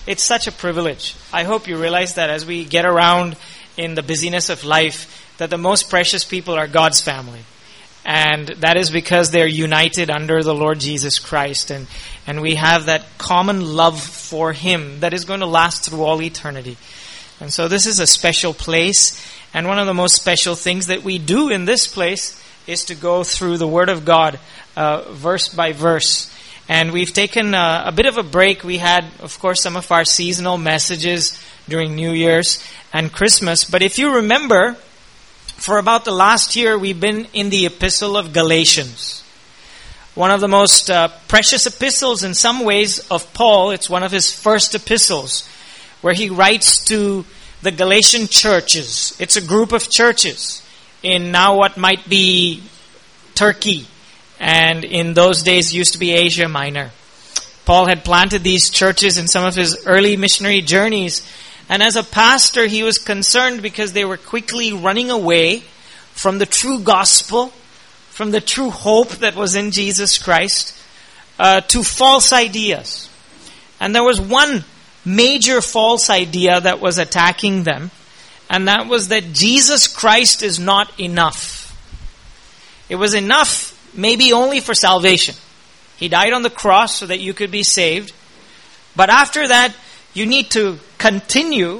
it's such a privilege. I hope you realize that as we get around in the busyness of life, that the most precious people are God's family. And that is because they're united under the Lord Jesus Christ. And we have that common love for Him that is going to last through all eternity. And so this is a special place. And one of the most special things that we do in this place is to go through the Word of God verse by verse. And we've taken a bit of a break. We had, of course, some of our seasonal messages during New Year's and Christmas. But if you remember, for about the last year, we've been in the Epistle of Galatians. One of the most precious epistles in some ways of Paul. It's one of his first epistles where he writes to the Galatian churches. It's a group of churches in now what might be Turkey, and in those days used to be Asia Minor. Paul had planted these churches in some of his early missionary journeys, and as a pastor he was concerned because they were quickly running away from the true gospel, from the true hope that was in Jesus Christ, to false ideas. And there was one major false idea that was attacking them, and that was that Jesus Christ is not enough. It was enough maybe only for salvation. He died on the cross so that you could be saved. But after that, you need to continue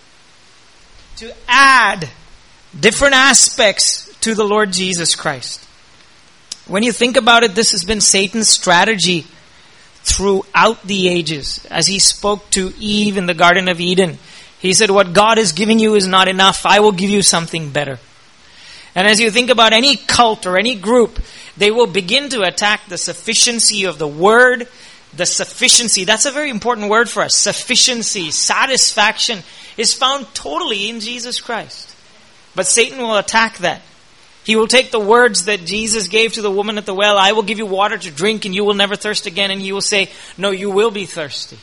to add different aspects to the Lord Jesus Christ. When you think about it, this has been Satan's strategy throughout the ages. As he spoke to Eve in the Garden of Eden, he said, what God is giving you is not enough. I will give you something better. And as you think about any cult or any group, they will begin to attack the sufficiency of the Word. The sufficiency, that's a very important word for us. Sufficiency, satisfaction is found totally in Jesus Christ. But Satan will attack that. He will take the words that Jesus gave to the woman at the well, I will give you water to drink and you will never thirst again. And he will say, no, you will be thirsty.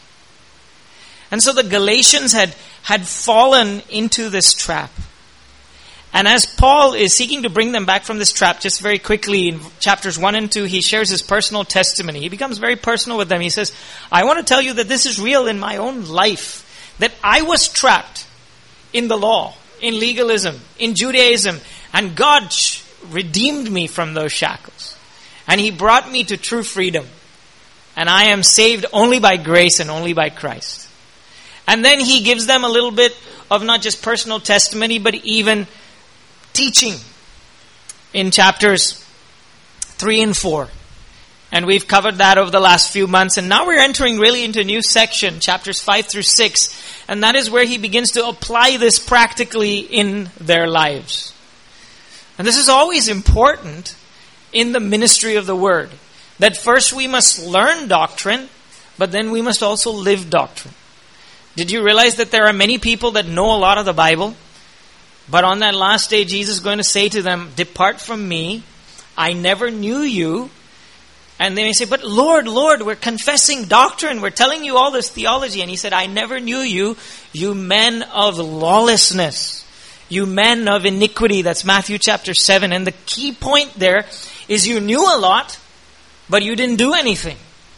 And so the Galatians had fallen into this trap. And as Paul is seeking to bring them back from this trap, just very quickly in chapters 1 and 2, he shares his personal testimony. He becomes very personal with them. He says, I want to tell you that this is real in my own life, that I was trapped in the law, in legalism, in Judaism, and God redeemed me from those shackles. And He brought me to true freedom. And I am saved only by grace and only by Christ. And then he gives them a little bit of not just personal testimony, but even teaching in chapters 3 and 4. And we've covered that over the last few months. And now we're entering really into a new section, chapters 5 through 6. And that is where he begins to apply this practically in their lives. And this is always important in the ministry of the Word. That first we must learn doctrine, but then we must also live doctrine. Did you realize that there are many people that know a lot of the Bible? But on that last day, Jesus is going to say to them, depart from me, I never knew you. And they may say, but Lord, we're confessing doctrine. We're telling you all this theology. And He said, I never knew you, you men of lawlessness. You men of iniquity. That's Matthew chapter 7. And the key point there is you knew a lot, but you didn't do anything.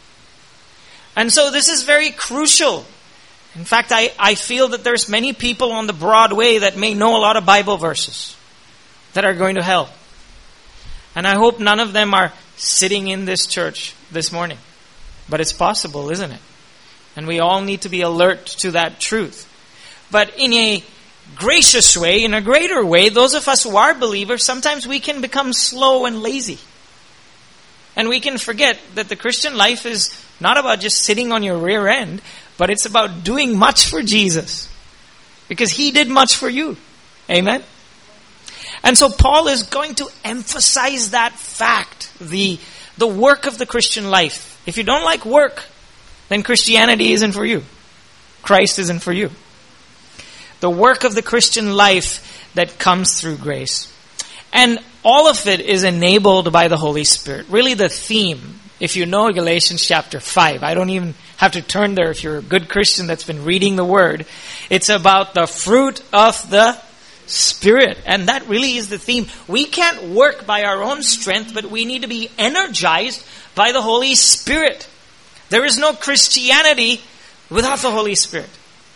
And so this is very crucial. In fact, I feel that there's many people on the broad way that may know a lot of Bible verses that are going to hell. And I hope none of them are sitting in this church this morning. But it's possible, isn't it? And we all need to be alert to that truth. But in a gracious way, in a greater way, those of us who are believers, sometimes we can become slow and lazy. And we can forget that the Christian life is not about just sitting on your rear end, but it's about doing much for Jesus. Because He did much for you. Amen? And so Paul is going to emphasize that fact, the work of the Christian life. If you don't like work, then Christianity isn't for you. Christ isn't for you. The work of the Christian life that comes through grace. And all of it is enabled by the Holy Spirit. Really the theme, if you know Galatians chapter 5, I don't even have to turn there if you're a good Christian that's been reading the Word. It's about the fruit of the Spirit. And that really is the theme. We can't work by our own strength, but we need to be energized by the Holy Spirit. There is no Christianity without the Holy Spirit.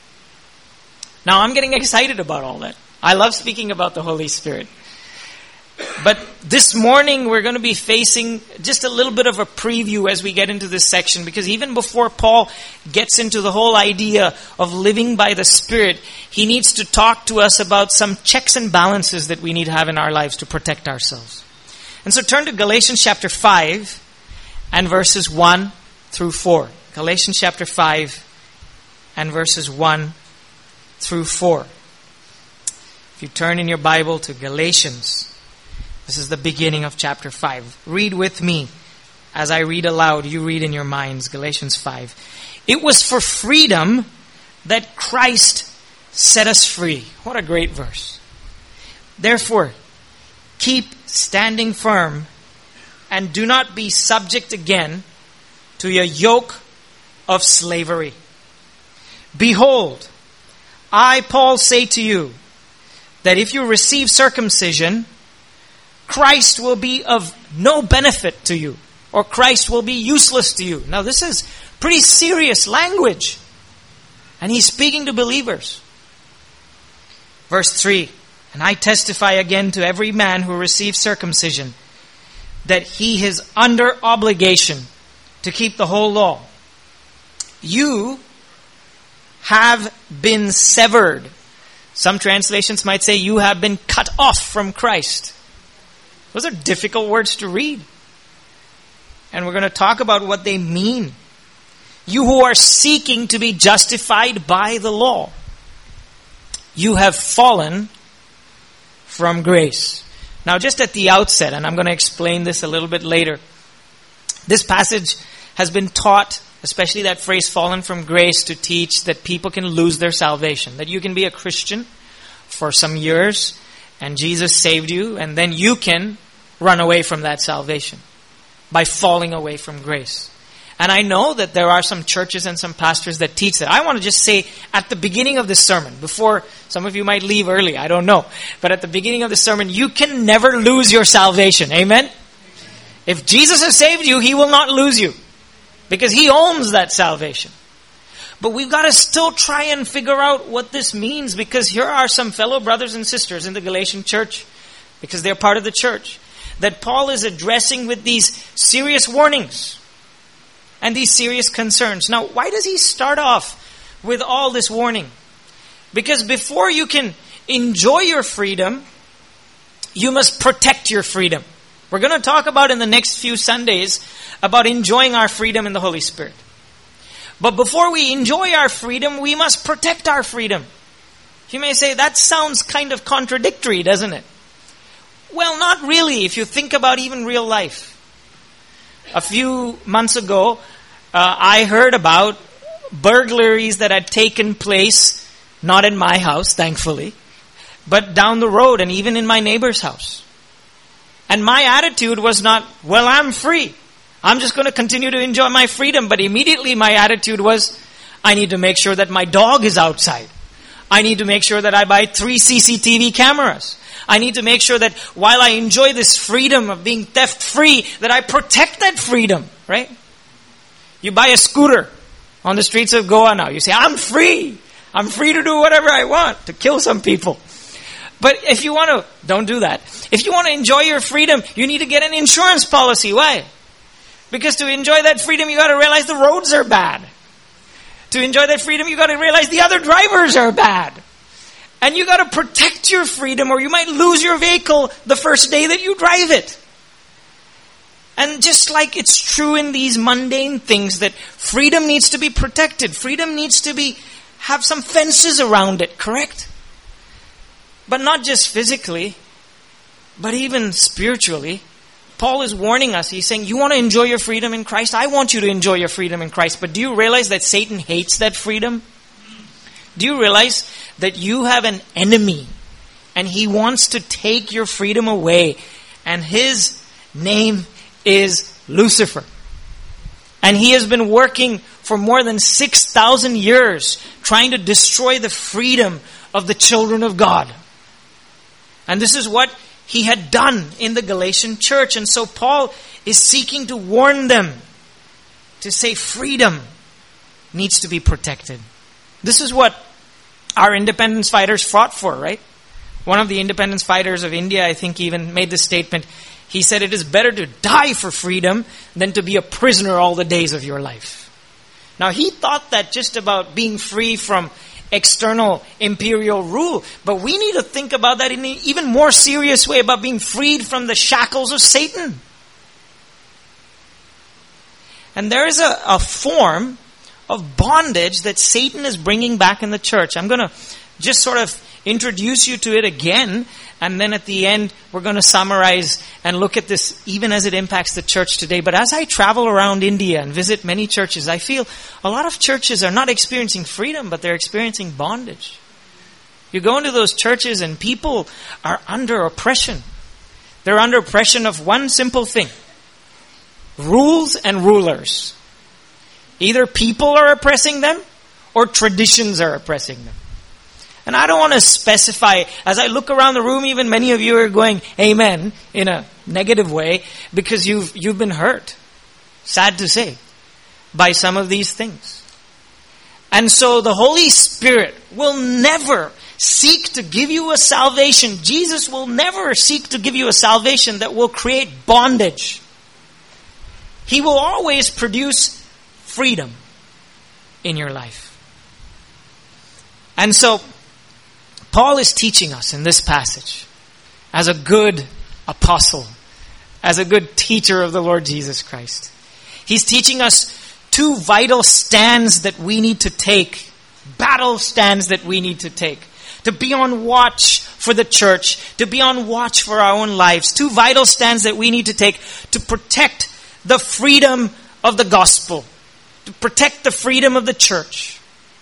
Now, I'm getting excited about all that. I love speaking about the Holy Spirit. But this morning, we're going to be facing just a little bit of a preview as we get into this section. Because even before Paul gets into the whole idea of living by the Spirit, he needs to talk to us about some checks and balances that we need to have in our lives to protect ourselves. And so turn to Galatians chapter 5 and verses 1 through 4. Galatians chapter 5 and verses 1 through 4. If you turn in your Bible to Galatians, this is the beginning of chapter 5. Read with me. As I read aloud, you read in your minds. Galatians 5. It was for freedom that Christ set us free. What a great verse. Therefore, keep standing firm and do not be subject again to a yoke of slavery. Behold, I, Paul, say to you that if you receive circumcision, Christ will be of no benefit to you, or Christ will be useless to you. Now, this is pretty serious language. And he's speaking to believers. Verse 3, and I testify again to every man who receives circumcision that he is under obligation to keep the whole law. You have been severed. Some translations might say you have been cut off from Christ. Those are difficult words to read. And we're going to talk about what they mean. You who are seeking to be justified by the law, you have fallen from grace. Now, just at the outset, and I'm going to explain this a little bit later, this passage has been taught, especially that phrase, fallen from grace, to teach that people can lose their salvation. That you can be a Christian for some years, and Jesus saved you, and then you can run away from that salvation by falling away from grace. And I know that there are some churches and some pastors that teach that. I want to just say at the beginning of this sermon, before some of you might leave early, I don't know. But at the beginning of the sermon, you can never lose your salvation. Amen? If Jesus has saved you, He will not lose you. Because He owns that salvation. But we've got to still try and figure out what this means, because here are some fellow brothers and sisters in the Galatian church, because they're part of the church, that Paul is addressing with these serious warnings and these serious concerns. Now, why does he start off with all this warning? Because before you can enjoy your freedom, you must protect your freedom. We're going to talk about in the next few Sundays about enjoying our freedom in the Holy Spirit. But before we enjoy our freedom, we must protect our freedom. You may say, that sounds kind of contradictory, doesn't it? Well, not really, if you think about even real life. A few months ago, I heard about burglaries that had taken place, not in my house, thankfully, but down the road and even in my neighbor's house. And my attitude was not, well, I'm free. I'm just going to continue to enjoy my freedom. But immediately my attitude was, I need to make sure that my dog is outside. I need to make sure that I buy 3 CCTV cameras. I need to make sure that while I enjoy this freedom of being theft free, that I protect that freedom, right? You buy a scooter on the streets of Goa now. You say, I'm free. I'm free to do whatever I want, to kill some people. But if you want to, don't do that. If you want to enjoy your freedom, you need to get an insurance policy. Why? Because to enjoy that freedom, you got to realize the roads are bad. To enjoy that freedom, you got to realize the other drivers are bad. And you got to protect your freedom, or you might lose your vehicle the first day that you drive it. And just like it's true in these mundane things, that freedom needs to be protected. Freedom needs to have some fences around it, correct? But not just physically, but even spiritually. Paul is warning us. He's saying, you want to enjoy your freedom in Christ? I want you to enjoy your freedom in Christ. But do you realize that Satan hates that freedom? Do you realize that you have an enemy and he wants to take your freedom away? And his name is Lucifer. And he has been working for more than 6,000 years trying to destroy the freedom of the children of God. And this is what he had done in the Galatian church. And so Paul is seeking to warn them, to say freedom needs to be protected. This is what our independence fighters fought for, right? One of the independence fighters of India, I think, even made this statement. He said, it is better to die for freedom than to be a prisoner all the days of your life. Now, he thought that just about being free from external imperial rule, but we need to think about that in an even more serious way, about being freed from the shackles of Satan. And there is a form of bondage that Satan is bringing back in the church. I'm going to just sort of introduce you to it again, and then at the end we're going to summarize and look at this even as it impacts the church today. But as I travel around India and visit many churches, I feel a lot of churches are not experiencing freedom, but they're experiencing bondage. You go into those churches and people are under oppression. They're under oppression of one simple thing: rules and rulers. Either people are oppressing them or traditions are oppressing them. And I don't want to specify. As I look around the room, even many of you are going amen in a negative way because you've been hurt, sad to say, by some of these things. And so the Holy Spirit will never seek to give you a salvation. Jesus will never seek to give you a salvation that will create bondage. He will always produce freedom in your life. And so Paul is teaching us in this passage, as a good apostle, as a good teacher of the Lord Jesus Christ. He's teaching us two vital stands that we need to take, battle stands that we need to take, to be on watch for the church, to be on watch for our own lives. Two vital stands that we need to take to protect the freedom of the gospel, to protect the freedom of the church.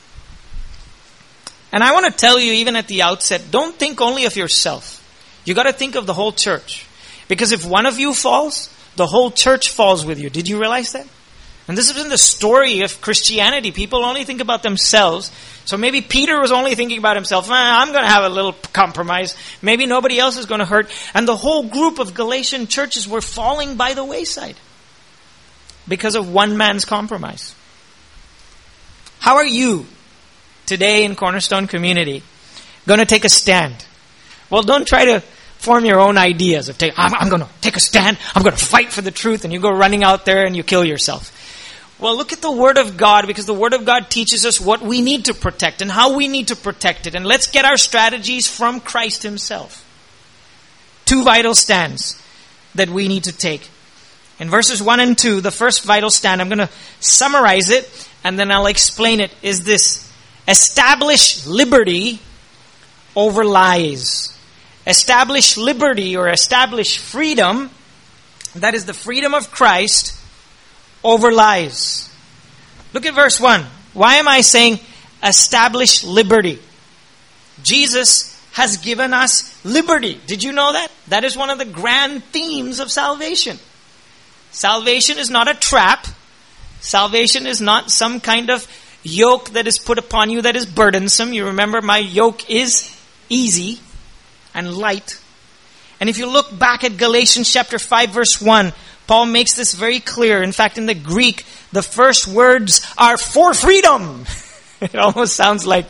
And I want to tell you, even at the outset, don't think only of yourself. You got to think of the whole church. Because if one of you falls, the whole church falls with you. Did you realize that? And this has been the story of Christianity. People only think about themselves. So maybe Peter was only thinking about himself. I'm going to have a little compromise. Maybe nobody else is going to hurt. And the whole group of Galatian churches were falling by the wayside because of one man's compromise. How are you today in Cornerstone Community going to take a stand? Well, don't try to form your own ideas of I'm going to take a stand, I'm going to fight for the truth, and you go running out there and you kill yourself. Well, look at the Word of God, because the Word of God teaches us what we need to protect and how we need to protect it. And let's get our strategies from Christ Himself. Two vital stands that we need to take. In verses 1 and 2, the first vital stand, I'm going to summarize it and then I'll explain it, is this: establish liberty over lies. Establish liberty, or establish freedom, that is the freedom of Christ, over lies. Look at verse 1. Why am I saying establish liberty? Jesus has given us liberty. Did you know that? That is one of the grand themes of salvation. Salvation is not a trap. Salvation is not some kind of yoke that is put upon you that is burdensome. You remember, my yoke is easy and light. And if you look back at Galatians chapter 5 verse 1, Paul makes this very clear. In fact, in the Greek, the first words are for freedom. It almost sounds like,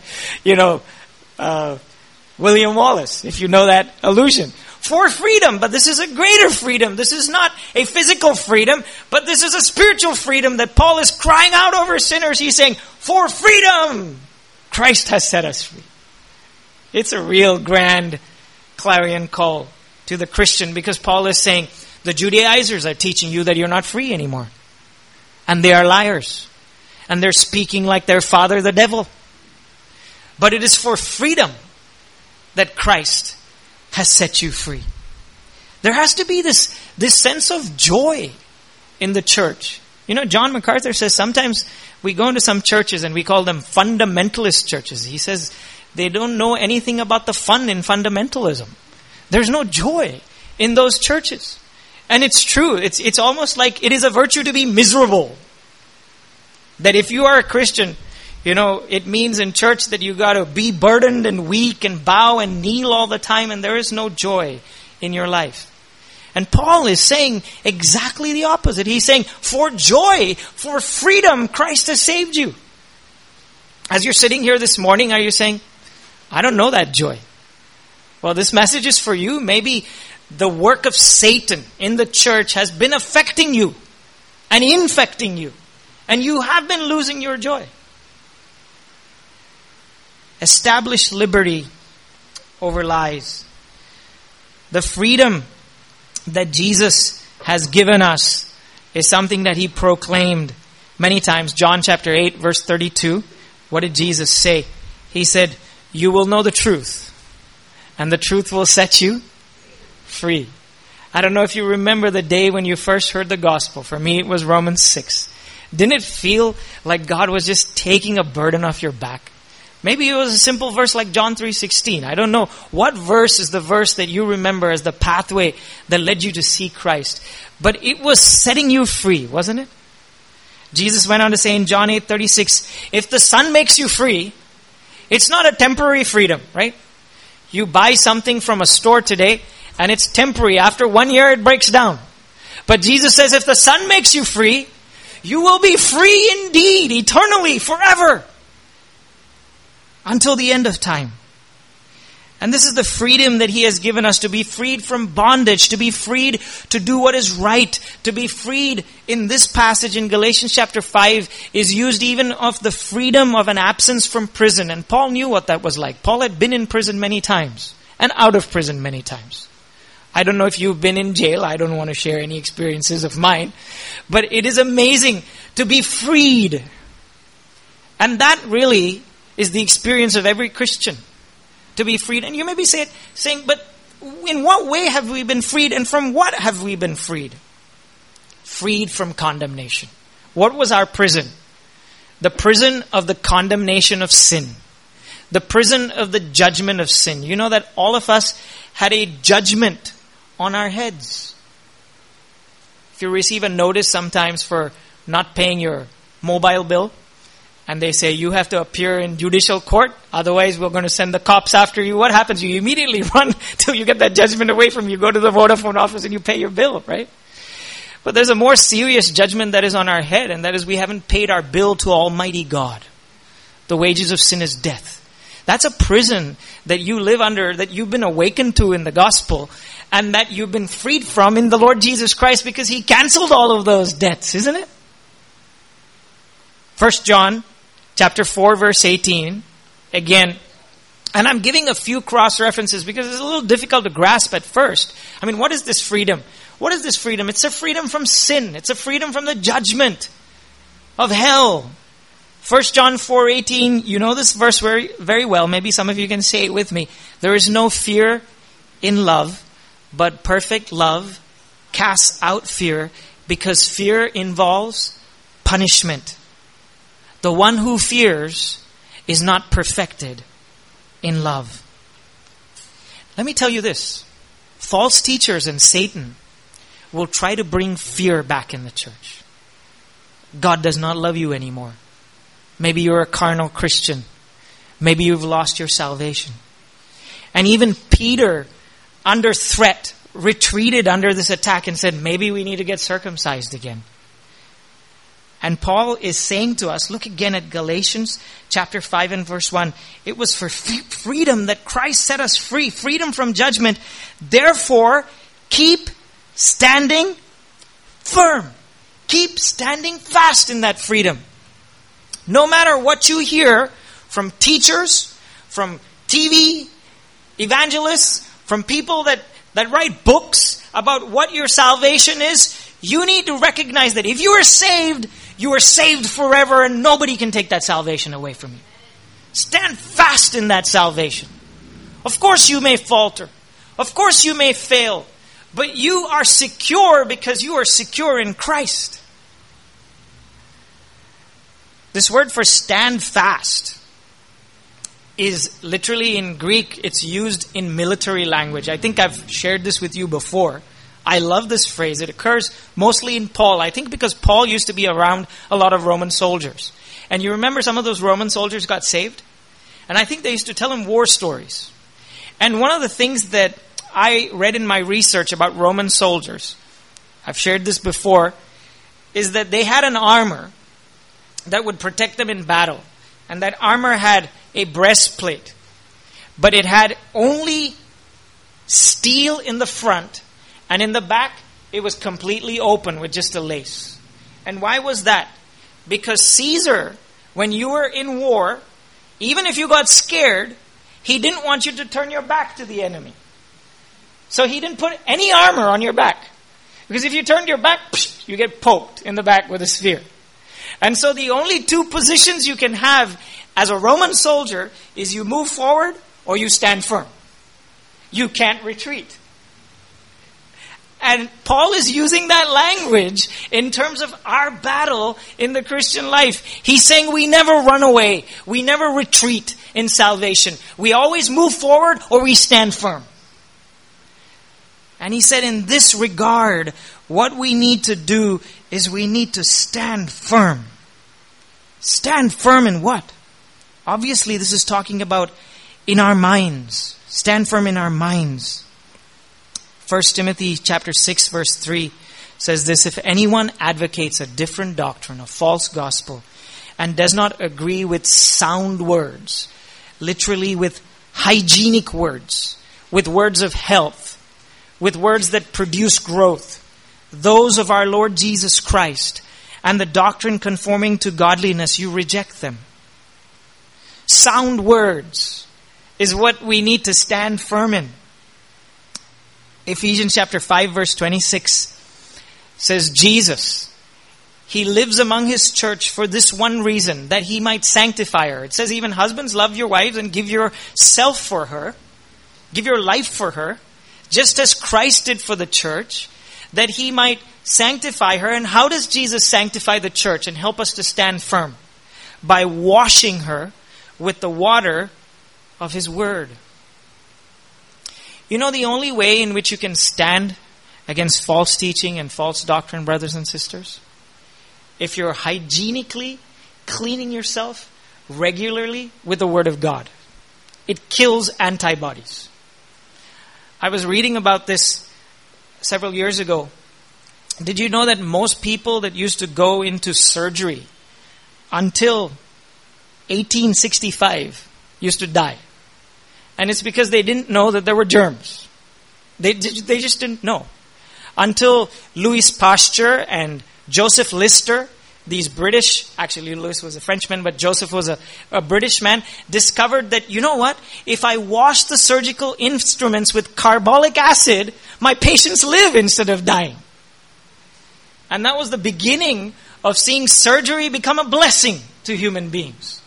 William Wallace, if you know that allusion. For freedom, but this is a greater freedom. This is not a physical freedom, but this is a spiritual freedom that Paul is crying out over sinners. He's saying, for freedom, Christ has set us free. It's a real grand clarion call to the Christian, because Paul is saying, the Judaizers are teaching you that you're not free anymore. And they are liars. And they're speaking like their father, the devil. But it is for freedom that Christ has set you free. There has to be this sense of joy in the church. John MacArthur says sometimes we go into some churches and we call them fundamentalist churches. He says they don't know anything about the fun in fundamentalism. There's no joy in those churches. And it's true. It's almost like it is a virtue to be miserable. That if you are a Christian, it means in church that you got to be burdened and weak and bow and kneel all the time, and there is no joy in your life. And Paul is saying exactly the opposite. He's saying, for joy, for freedom, Christ has saved you. As you're sitting here this morning, are you saying, I don't know that joy? Well, this message is for you. Maybe the work of Satan in the church has been affecting you and infecting you, and you have been losing your joy. Establish liberty over lies. The freedom that Jesus has given us is something that he proclaimed many times. John chapter 8, verse 32. What did Jesus say? He said, you will know the truth, and the truth will set you free. I don't know if you remember the day when you first heard the gospel. For me, it was Romans 6. Didn't it feel like God was just taking a burden off your back? Maybe it was a simple verse like John 3:16. I don't know. What verse is the verse that you remember as the pathway that led you to see Christ? But it was setting you free, wasn't it? Jesus went on to say in John 8:36, if the Son makes you free, it's not a temporary freedom, right? You buy something from a store today, and it's temporary. After 1 year, it breaks down. But Jesus says, if the Son makes you free, you will be free indeed, eternally, forever, until the end of time. And this is the freedom that he has given us, to be freed from bondage, to be freed to do what is right, to be freed. In this passage in Galatians chapter 5 is used even of the freedom of an absence from prison. And Paul knew what that was like. Paul had been in prison many times and out of prison many times. I don't know if you've been in jail. I don't want to share any experiences of mine. But it is amazing to be freed. And that really is the experience of every Christian. To be freed. And you may be saying, but in what way have we been freed? And from what have we been freed? Freed from condemnation. What was our prison? The prison of the condemnation of sin. The prison of the judgment of sin. You know that all of us had a judgment on our heads. If you receive a notice sometimes for not paying your mobile bill, and they say you have to appear in judicial court, otherwise we're going to send the cops after you. What happens? You immediately run till you get that judgment away from you. Go to the Vodafone office and you pay your bill, right? But there's a more serious judgment that is on our head, and that is we haven't paid our bill to Almighty God. The wages of sin is death. That's a prison that you live under, that you've been awakened to in the gospel, and that you've been freed from in the Lord Jesus Christ, because he canceled all of those debts, isn't it? 1 John chapter 4, verse 18, again, and I'm giving a few cross references because it's a little difficult to grasp at first. I mean, what is this freedom? What is this freedom? It's a freedom from sin. It's a freedom from the judgment of hell. 1 John 4:18, you know this verse very, very well. Maybe some of you can say it with me. There is no fear in love, but perfect love casts out fear, because fear involves punishment. The one who fears is not perfected in love. Let me tell you this. False teachers and Satan will try to bring fear back in the church. God does not love you anymore. Maybe you're a carnal Christian. Maybe you've lost your salvation. And even Peter, under threat, retreated under this attack and said, maybe we need to get circumcised again. And Paul is saying to us, look again at Galatians chapter 5 and verse 1. It was for freedom that Christ set us free. Freedom from judgment. Therefore, keep standing firm. Keep standing fast in that freedom. No matter what you hear from teachers, from TV evangelists, from people that write books about what your salvation is, you need to recognize that if you are saved forever, and nobody can take that salvation away from you. Stand fast in that salvation. Of course you may falter. Of course you may fail. But you are secure because you are secure in Christ. This word for stand fast is literally in Greek, it's used in military language. I think I've shared this with you before. I love this phrase. It occurs mostly in Paul. I think because Paul used to be around a lot of Roman soldiers. And you remember some of those Roman soldiers got saved? And I think they used to tell him war stories. And one of the things that I read in my research about Roman soldiers, I've shared this before, is that they had an armor that would protect them in battle. And that armor had a breastplate. But it had only steel in the front. And in the back, it was completely open with just a lace. And why was that? Because Caesar, when you were in war, even if you got scared, he didn't want you to turn your back to the enemy. So he didn't put any armor on your back. Because if you turned your back, you get poked in the back with a spear. And so the only two positions you can have as a Roman soldier is you move forward or you stand firm. You can't retreat. And Paul is using that language in terms of our battle in the Christian life. He's saying we never run away. We never retreat in salvation. We always move forward or we stand firm. And he said in this regard, what we need to do is we need to stand firm. Stand firm in what? Obviously, this is talking about in our minds. Stand firm in our minds. 1 Timothy chapter 6 verse 3 says this, if anyone advocates a different doctrine, a false gospel, and does not agree with sound words, literally with hygienic words, with words of health, with words that produce growth, those of our Lord Jesus Christ, and the doctrine conforming to godliness, you reject them. Sound words is what we need to stand firm in. Ephesians chapter 5 verse 26 says Jesus, He lives among His church for this one reason, that He might sanctify her. It says even husbands, love your wives and give yourself for her. Give your life for her. Just as Christ did for the church, that He might sanctify her. And how does Jesus sanctify the church and help us to stand firm? By washing her with the water of His Word. You know the only way in which you can stand against false teaching and false doctrine, brothers and sisters? If you're hygienically cleaning yourself regularly with the Word of God. It kills antibodies. I was reading about this several years ago. Did you know that most people that used to go into surgery until 1865 used to die? And it's because they didn't know that there were germs. They just didn't know. Until Louis Pasteur and Joseph Lister, these British, actually Louis was a Frenchman, but Joseph was a British man, discovered that, you know what? If I wash the surgical instruments with carbolic acid, my patients live instead of dying. And that was the beginning of seeing surgery become a blessing to human beings.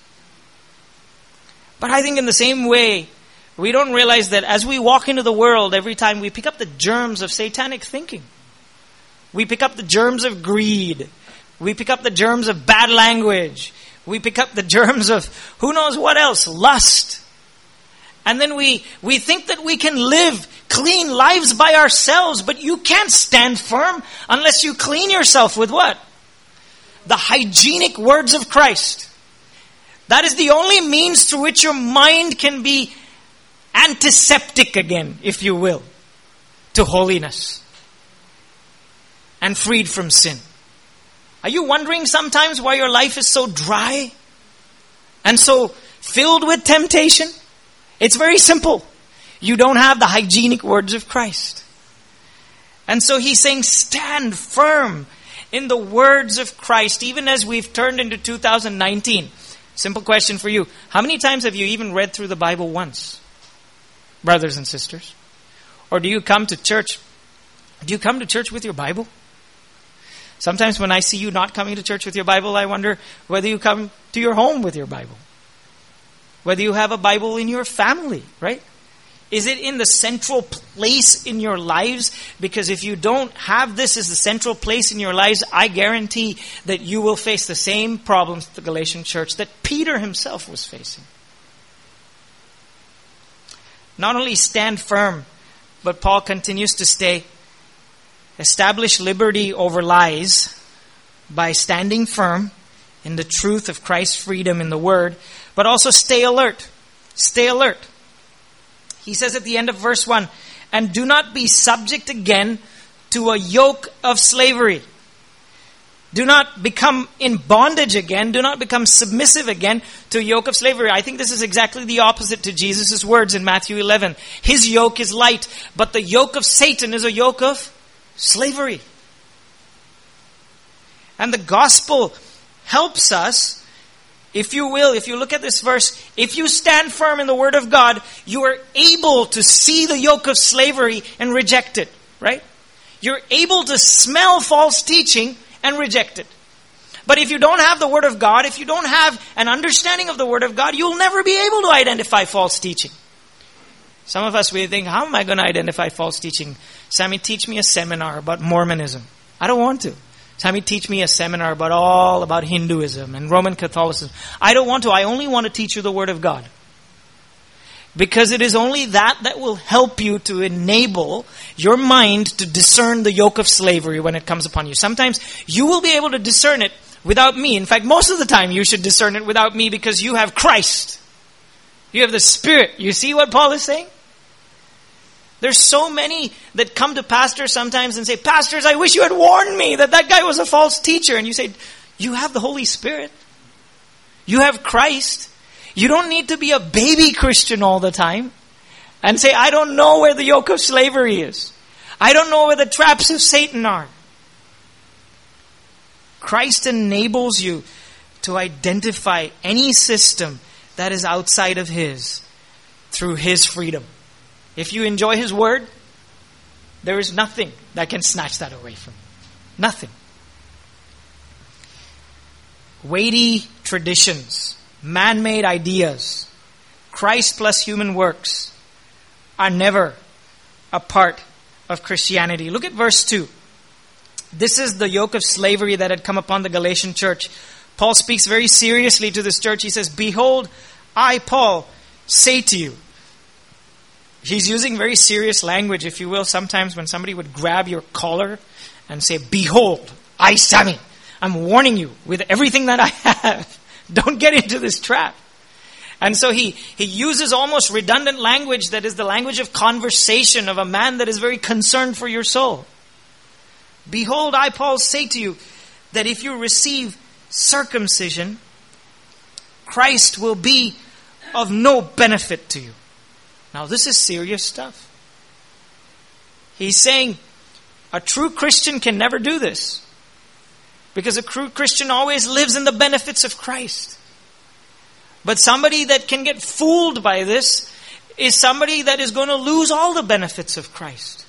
But I think in the same way, we don't realize that as we walk into the world, every time we pick up the germs of satanic thinking. We pick up the germs of greed. We pick up the germs of bad language. We pick up the germs of who knows what else, lust. And then we think that we can live clean lives by ourselves, but you can't stand firm unless you clean yourself with what? The hygienic words of Christ. That is the only means through which your mind can be antiseptic again, if you will, to holiness and freed from sin. Are you wondering sometimes why your life is so dry and so filled with temptation? It's very simple. You don't have the hygienic words of Christ. And so he's saying, stand firm in the words of Christ, even as we've turned into 2019. Simple question for you. How many times have you even read through the Bible once? Brothers and sisters. Or do you come to church? Do you come to church with your Bible? Sometimes when I see you not coming to church with your Bible, I wonder whether you come to your home with your Bible. Whether you have a Bible in your family, right? Is it in the central place in your lives? Because if you don't have this as the central place in your lives, I guarantee that you will face the same problems with the Galatian church that Peter himself was facing. Not only stand firm, but Paul continues to stay. Establish liberty over lies by standing firm in the truth of Christ's freedom in the Word, but also stay alert. Stay alert. He says at the end of verse 1, and do not be subject again to a yoke of slavery. Do not become in bondage again. Do not become submissive again to a yoke of slavery. I think this is exactly the opposite to Jesus' words in Matthew 11. His yoke is light, but the yoke of Satan is a yoke of slavery. And the gospel helps us, if you will, if you look at this verse, if you stand firm in the word of God, you are able to see the yoke of slavery and reject it, right? You're able to smell false teaching and reject it. But if you don't have the Word of God, if you don't have an understanding of the Word of God, you'll never be able to identify false teaching. Some of us, we think, how am I going to identify false teaching? Sammy, teach me a seminar about Mormonism. I don't want to. Sammy, teach me a seminar about Hinduism and Roman Catholicism. I don't want to. I only want to teach you the Word of God. Because it is only that will help you to enable your mind to discern the yoke of slavery when it comes upon you. Sometimes you will be able to discern it without me. In fact, most of the time you should discern it without me because you have Christ. You have the Spirit. You see what Paul is saying? There's so many that come to pastors sometimes and say, "Pastors, I wish you had warned me that guy was a false teacher." And you say, you have the Holy Spirit. You have Christ. You don't need to be a baby Christian all the time and say, "I don't know where the yoke of slavery is. I don't know where the traps of Satan are." Christ enables you to identify any system that is outside of His through His freedom. If you enjoy His Word, there is nothing that can snatch that away from you. Nothing. Weighty traditions, man-made ideas, Christ plus human works are never a part of Christianity. Look at verse 2. This is the yoke of slavery that had come upon the Galatian church. Paul speaks very seriously to this church. He says, "Behold, I, Paul, say to you." He's using very serious language, if you will. Sometimes when somebody would grab your collar and say, "Behold, I, Sammy, I'm warning you with everything that I have. Don't get into this trap." And so he uses almost redundant language that is the language of conversation of a man that is very concerned for your soul. "Behold, I, Paul, say to you that if you receive circumcision, Christ will be of no benefit to you." Now this is serious stuff. He's saying a true Christian can never do this. Because a true Christian always lives in the benefits of Christ. But somebody that can get fooled by this is somebody that is going to lose all the benefits of Christ.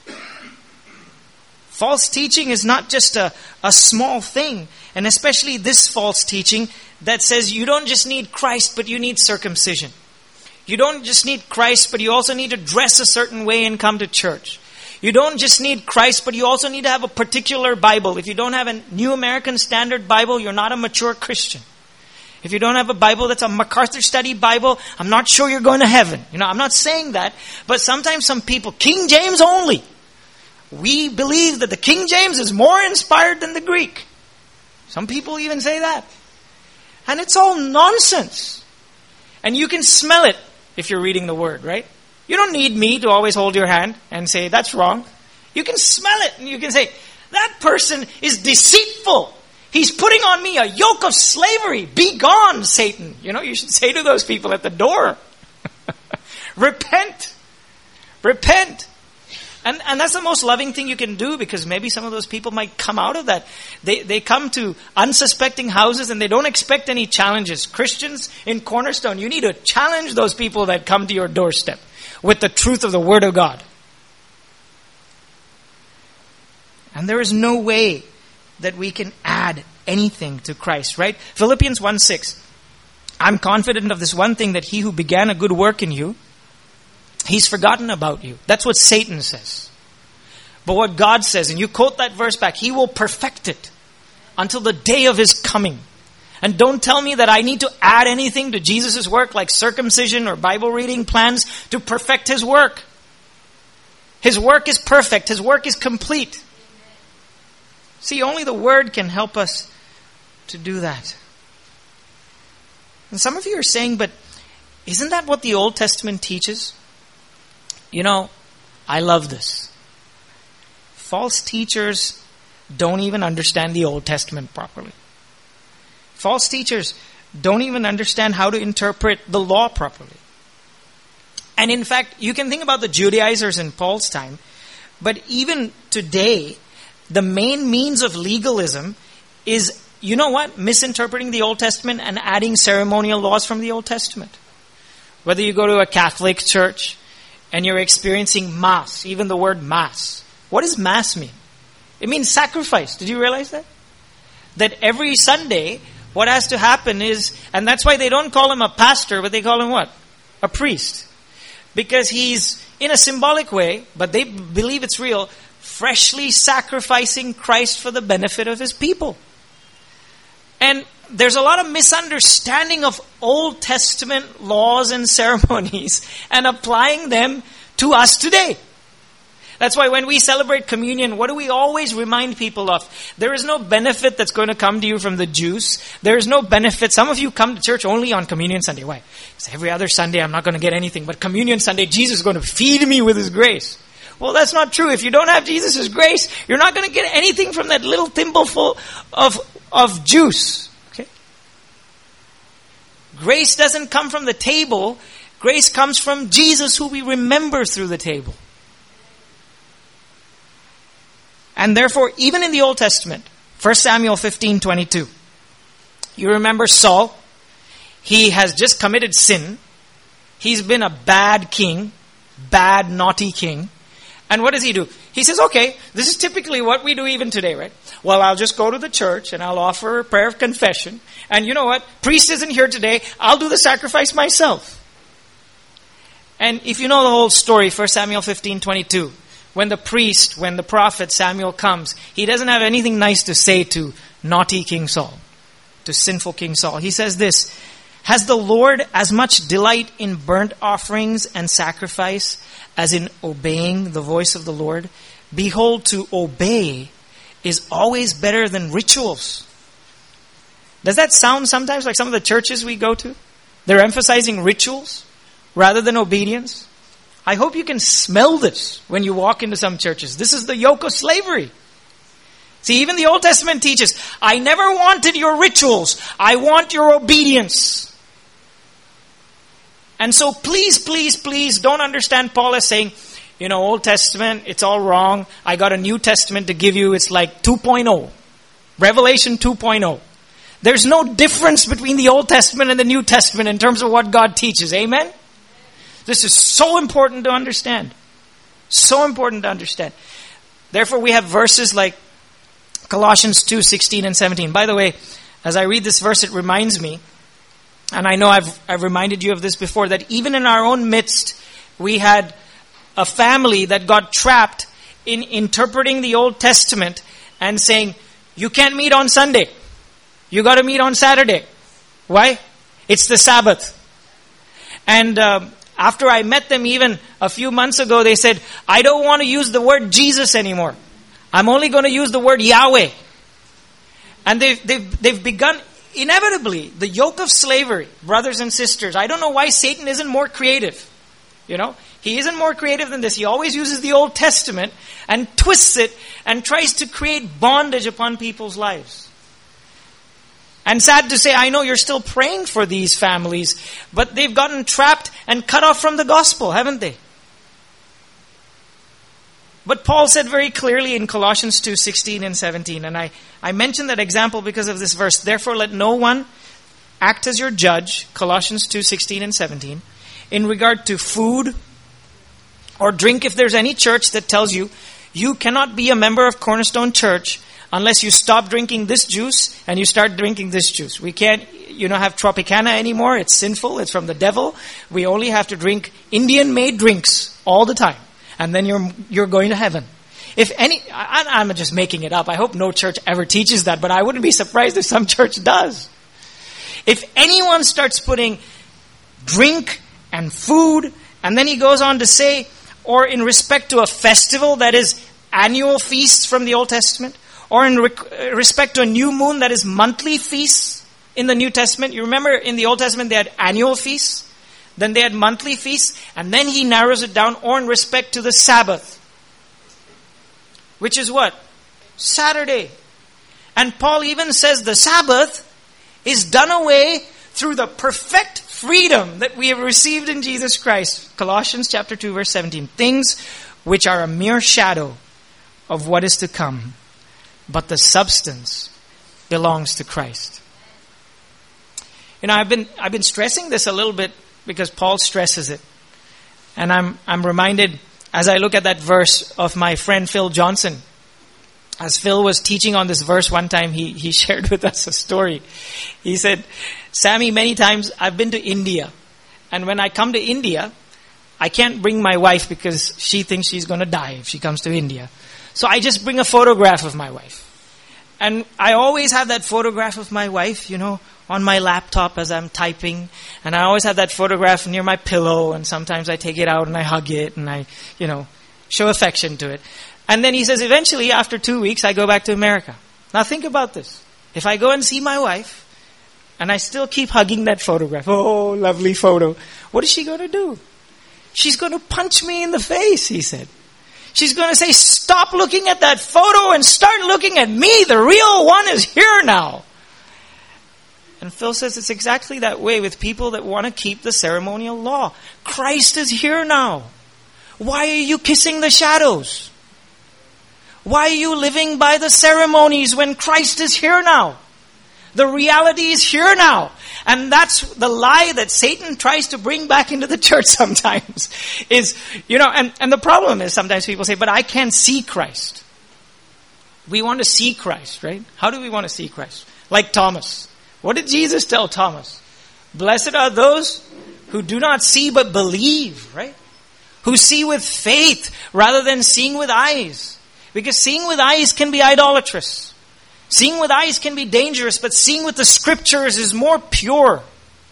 False teaching is not just a small thing. And especially this false teaching that says you don't just need Christ, but you need circumcision. You don't just need Christ, but you also need to dress a certain way and come to church. You don't just need Christ, but you also need to have a particular Bible. If you don't have a New American Standard Bible, you're not a mature Christian. If you don't have a Bible that's a MacArthur Study Bible, I'm not sure you're going to heaven. I'm not saying that. But sometimes some people, King James only. We believe that the King James is more inspired than the Greek. Some people even say that. And it's all nonsense. And you can smell it if you're reading the Word, right? You don't need me to always hold your hand and say, "That's wrong." You can smell it and you can say, "That person is deceitful. He's putting on me a yoke of slavery. Be gone, Satan." You should say to those people at the door, "Repent. Repent." And that's the most loving thing you can do, because maybe some of those people might come out of that. They come to unsuspecting houses and they don't expect any challenges. Christians in Cornerstone, you need to challenge those people that come to your doorstep with the truth of the Word of God. And there is no way that we can add anything to Christ, right? Philippians 1:6. "I'm confident of this one thing, that he who began a good work in you, he's forgotten about you." That's what Satan says. But what God says, and you quote that verse back, He will perfect it until the day of His coming. And don't tell me that I need to add anything to Jesus' work, like circumcision or Bible reading plans, to perfect His work. His work is perfect. His work is complete. See, only the Word can help us to do that. And some of you are saying, "But isn't that what the Old Testament teaches?" I love this. False teachers don't even understand the Old Testament properly. False teachers don't even understand how to interpret the law properly. And in fact, you can think about the Judaizers in Paul's time, but even today, the main means of legalism is, you know what? Misinterpreting the Old Testament and adding ceremonial laws from the Old Testament. Whether you go to a Catholic church and you're experiencing Mass, even the word Mass. What does Mass mean? It means sacrifice. Did you realize that? That every Sunday, what has to happen is, and that's why they don't call him a pastor, but they call him what? A priest. Because he's, in a symbolic way, but they believe it's real, freshly sacrificing Christ for the benefit of his people. And there's a lot of misunderstanding of Old Testament laws and ceremonies and applying them to us today. That's why when we celebrate communion, what do we always remind people of? There is no benefit that's going to come to you from the juice. There is no benefit. Some of you come to church only on Communion Sunday. Why? Because every other Sunday I'm not going to get anything. But Communion Sunday, Jesus is going to feed me with his grace. Well, that's not true. If you don't have Jesus' grace, you're not going to get anything from that little thimbleful of juice. Okay? Grace doesn't come from the table. Grace comes from Jesus, who we remember through the table. And therefore, even in the Old Testament, 1 Samuel 15:22, you remember Saul? He has just committed sin. He's been a bad king, bad, naughty king. And what does he do? He says, okay, this is typically what we do even today, right? Well, I'll just go to the church and I'll offer a prayer of confession. And you know what? Priest isn't here today. I'll do the sacrifice myself. And if you know the whole story, 1 Samuel 15:22, when the prophet Samuel comes, he doesn't have anything nice to say to naughty King Saul, to sinful King Saul. He says this, has the Lord as much delight in burnt offerings and sacrifice as in obeying the voice of the Lord? Behold, to obey is always better than rituals. Does that sound sometimes like some of the churches we go to? They're emphasizing rituals rather than obedience. I hope you can smell this when you walk into some churches. This is the yoke of slavery. See, even the Old Testament teaches, I never wanted your rituals. I want your obedience. And so please, please, please don't understand Paul as saying, Old Testament, it's all wrong. I got a New Testament to give you. It's like 2.0. Revelation 2.0. There's no difference between the Old Testament and the New Testament in terms of what God teaches. Amen? This is so important to understand. So important to understand. Therefore, we have verses like Colossians 2:16 and 17. By the way, as I read this verse, it reminds me, and I know I've reminded you of this before, that even in our own midst, we had a family that got trapped in interpreting the Old Testament and saying, you can't meet on Sunday. You got to meet on Saturday. Why? It's the Sabbath. And after I met them even a few months ago, they said, I don't want to use the word Jesus anymore. I'm only going to use the word Yahweh. And they've begun, inevitably, the yoke of slavery, brothers and sisters. I don't know why Satan isn't more creative. He isn't more creative than this. He always uses the Old Testament and twists it and tries to create bondage upon people's lives. And sad to say, I know you're still praying for these families, but they've gotten trapped and cut off from the gospel, haven't they? But Paul said very clearly in Colossians 2:16 and 17, and I mentioned that example because of this verse. Therefore, let no one act as your judge, Colossians 2:16 and 17, in regard to food or drink. If there's any church that tells you, you cannot be a member of Cornerstone Church unless you stop drinking this juice and you start drinking this juice. We can't, have Tropicana anymore. It's sinful. It's from the devil. We only have to drink Indian-made drinks all the time. And then you're going to heaven. If any, I'm just making it up. I hope no church ever teaches that, but I wouldn't be surprised if some church does. If anyone starts putting drink and food, and then he goes on to say, or in respect to a festival that is annual feasts from the Old Testament, or in respect to a new moon that is monthly feasts in the New Testament. You remember in the Old Testament they had annual feasts, then they had monthly feasts, and then he narrows it down, or in respect to the Sabbath. Which is what? Saturday. And Paul even says the Sabbath is done away through the perfect freedom that we have received in Jesus Christ. Colossians chapter 2 verse 17. Things which are a mere shadow of what is to come, but the substance belongs to Christ. You know, I've been stressing this a little bit because Paul stresses it. And I'm reminded as I look at that verse of my friend Phil Johnson. As Phil was teaching on this verse one time, he shared with us a story. He said, Sammy, many times I've been to India. And when I come to India, I can't bring my wife because she thinks she's going to die if she comes to India. So I just bring a photograph of my wife. And I always have that photograph of my wife, you know, on my laptop as I'm typing. And I always have that photograph near my pillow. And sometimes I take it out and I hug it and I, you know, show affection to it. And then he says, eventually, after 2 weeks, I go back to America. Now think about this. If I go and see my wife, and I still keep hugging that photograph, oh, lovely photo, what is she going to do? She's going to punch me in the face, he said. She's going to say, stop looking at that photo and start looking at me. The real one is here now. And Phil says it's exactly that way with people that want to keep the ceremonial law. Christ is here now. Why are you kissing the shadows? Why are you living by the ceremonies when Christ is here now? The reality is here now. And that's the lie that Satan tries to bring back into the church sometimes. Is, you know, and the problem is sometimes people say, but I can't see Christ. We want to see Christ, right? How do we want to see Christ? Like Thomas. What did Jesus tell Thomas? Blessed are those who do not see but believe, right? Who see with faith rather than seeing with eyes. Because seeing with eyes can be idolatrous. Seeing with eyes can be dangerous, but seeing with the scriptures is more pure.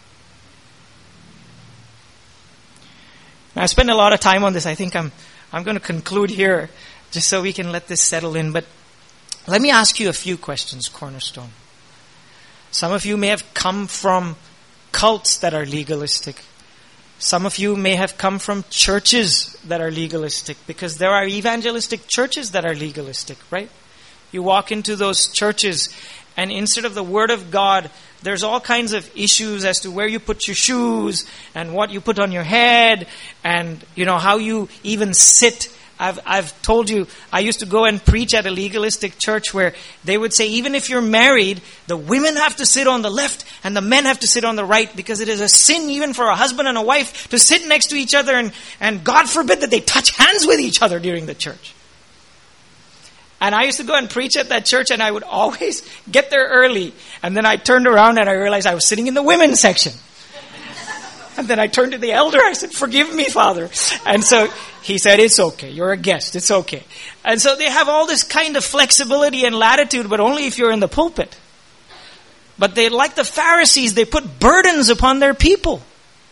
Now, I spend a lot of time on this. I think I'm going to conclude here just so we can let this settle in. But let me ask you a few questions, Cornerstone. Some of you may have come from cults that are legalistic. Some of you may have come from churches that are legalistic, because there are evangelistic churches that are legalistic, right? You walk into those churches and instead of the Word of God, there's all kinds of issues as to where you put your shoes and what you put on your head and, you know, how you even sit. I've told you, I used to go and preach at a legalistic church where they would say, even if you're married, the women have to sit on the left and the men have to sit on the right, because it is a sin even for a husband and a wife to sit next to each other, and God forbid that they touch hands with each other during the church. And I used to go and preach at that church, and I would always get there early. And then I turned around and I realized I was sitting in the women's section. And then I turned to the elder. I said, forgive me, Father. And so he said, it's okay. You're a guest. It's okay. And so they have all this kind of flexibility and latitude, but only if you're in the pulpit. But they, like the Pharisees, they put burdens upon their people.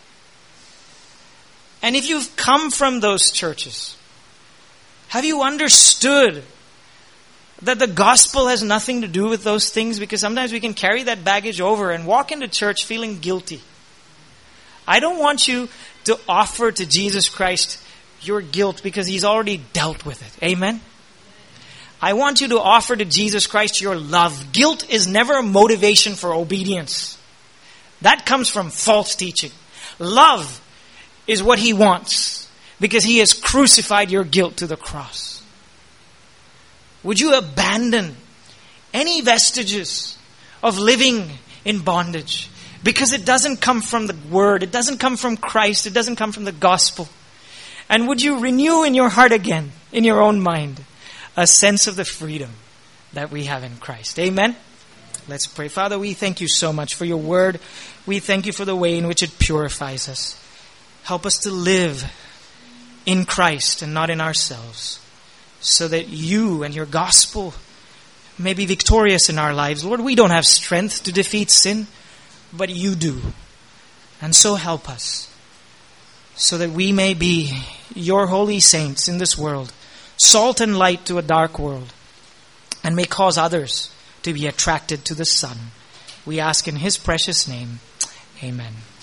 And if you've come from those churches, have you understood that the gospel has nothing to do with those things? Because sometimes we can carry that baggage over and walk into church feeling guilty. I don't want you to offer to Jesus Christ your guilt because He's already dealt with it. Amen? I want you to offer to Jesus Christ your love. Guilt is never a motivation for obedience. That comes from false teaching. Love is what He wants because He has crucified your guilt to the cross. Would you abandon any vestiges of living in bondage? Because it doesn't come from the Word. It doesn't come from Christ. It doesn't come from the gospel. And would you renew in your heart again, in your own mind, a sense of the freedom that we have in Christ? Amen? Let's pray. Father, we thank You so much for Your Word. We thank You for the way in which it purifies us. Help us to live in Christ and not in ourselves, so that You and Your gospel may be victorious in our lives. Lord, we don't have strength to defeat sin, but You do. And so help us, so that we may be Your holy saints in this world, salt and light to a dark world, and may cause others to be attracted to the Son. We ask in His precious name. Amen.